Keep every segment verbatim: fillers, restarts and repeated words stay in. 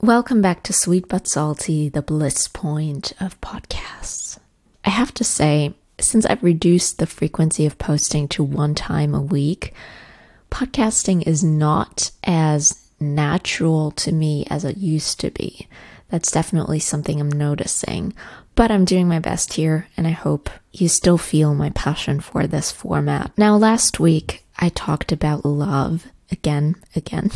Welcome back to Sweet But Salty, the bliss point of podcasts. I have to say, since I've reduced the frequency of posting to one time a week, podcasting is not as natural to me as it used to be. That's definitely something I'm noticing, but I'm doing my best here, and I hope you still feel my passion for this format. Now, last week, I talked about love again, again,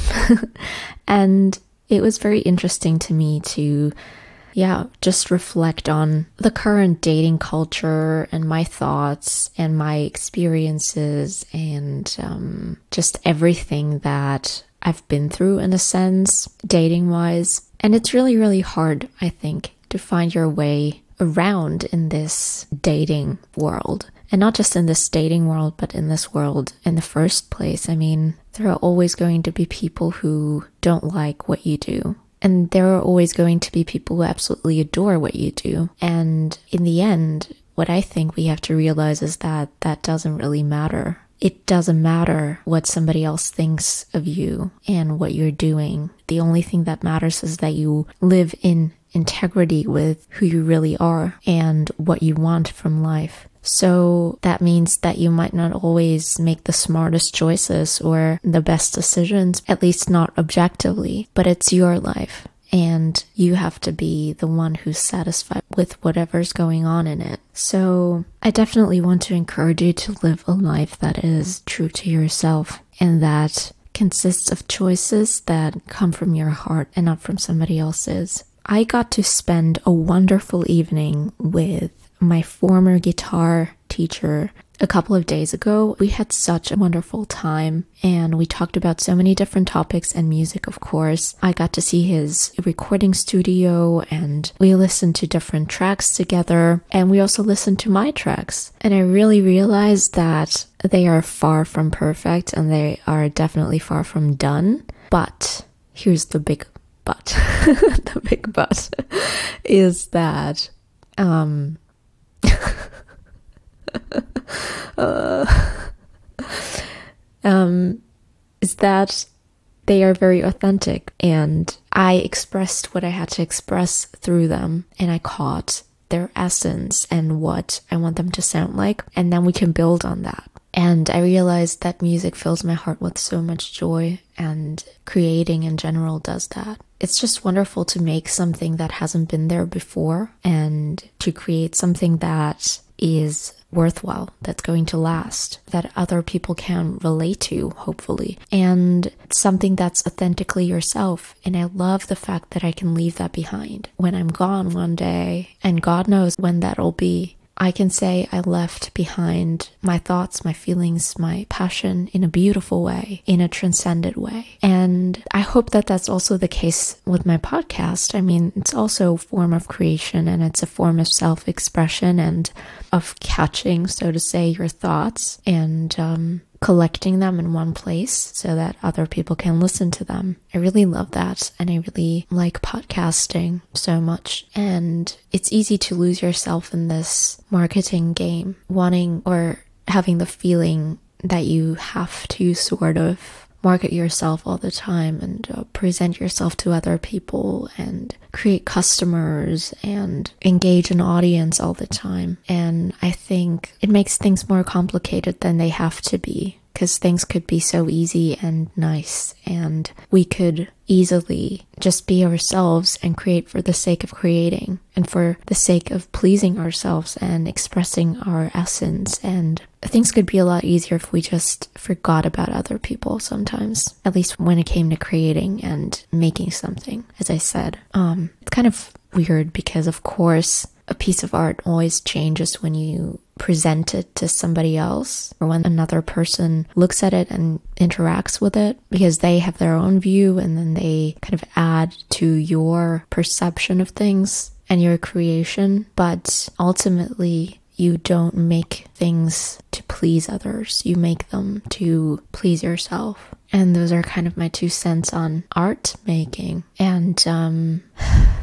and it was very interesting to me to, yeah, just reflect on the current dating culture and my thoughts and my experiences and um, just everything that I've been through in a sense, dating-wise. And it's really, really hard, I think, to find your way around in this dating world. And not just in this dating world, but in this world in the first place. I mean, there are always going to be people who don't like what you do. And there are always going to be people who absolutely adore what you do. And in the end, what I think we have to realize is that that doesn't really matter. It doesn't matter what somebody else thinks of you and what you're doing. The only thing that matters is that you live in integrity with who you really are and what you want from life. So that means that you might not always make the smartest choices or the best decisions, at least not objectively, but it's your life. And you have to be the one who's satisfied with whatever's going on in it. So I definitely want to encourage you to live a life that is true to yourself and that consists of choices that come from your heart and not from somebody else's. I got to spend a wonderful evening with my former guitar teacher a couple of days ago. We had such a wonderful time and we talked about so many different topics and music, of course. I got to see his recording studio and we listened to different tracks together, and we also listened to my tracks. And I really realized that they are far from perfect and they are definitely far from done. But here's the big but. The big but is that um uh, um, is that they are very authentic, and I expressed what I had to express through them, and I caught their essence and what I want them to sound like, and then we can build on that. And I realized that music fills my heart with so much joy, and creating in general does that. It's just wonderful to make something that hasn't been there before and to create something that is worthwhile, that's going to last, that other people can relate to, hopefully, and something that's authentically yourself. And I love the fact that I can leave that behind when I'm gone one day, and God knows when that'll be. I can say I left behind my thoughts, my feelings, my passion in a beautiful way, in a transcendent way. And I hope that that's also the case with my podcast. I mean, it's also a form of creation, and it's a form of self-expression and of catching, so to say, your thoughts and um, collecting them in one place so that other people can listen to them. I really love that, and I really like podcasting so much. And it's easy to lose yourself in this marketing game, wanting or having the feeling that you have to sort of market yourself all the time and uh, present yourself to other people and create customers and engage an audience all the time. And I think it makes things more complicated than they have to be, because things could be so easy and nice, and we could easily just be ourselves and create for the sake of creating and for the sake of pleasing ourselves and expressing our essence. And things could be a lot easier if we just forgot about other people sometimes, at least when it came to creating and making something. As I said, um, it's kind of weird because, of course, a piece of art always changes when you present it to somebody else or when another person looks at it and interacts with it, because they have their own view and then they kind of add to your perception of things and your creation. But ultimately, you don't make things to please others. You make them to please yourself. And those are kind of my two cents on art making. And um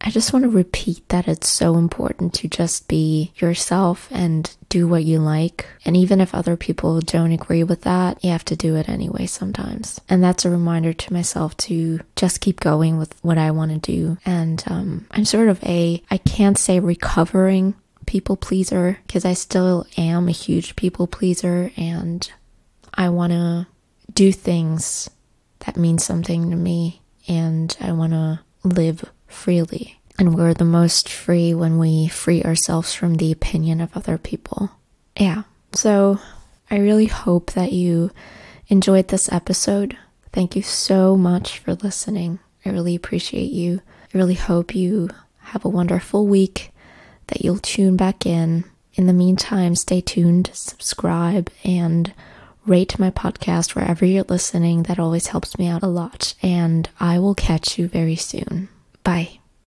I just want to repeat that it's so important to just be yourself and do what you like. And even if other people don't agree with that, you have to do it anyway sometimes. And that's a reminder to myself to just keep going with what I want to do. And um, I'm sort of a, I can't say recovering people pleaser, because I still am a huge people pleaser, and I want to do things that mean something to me, and I want to live freely. And we're the most free when we free ourselves from the opinion of other people. Yeah, so I really hope that you enjoyed this episode. Thank you so much for listening. I really appreciate you. I really hope you have a wonderful week, that you'll tune back in. In the meantime, stay tuned, subscribe, and rate my podcast wherever you're listening. That always helps me out a lot. And I will catch you very soon. Bye.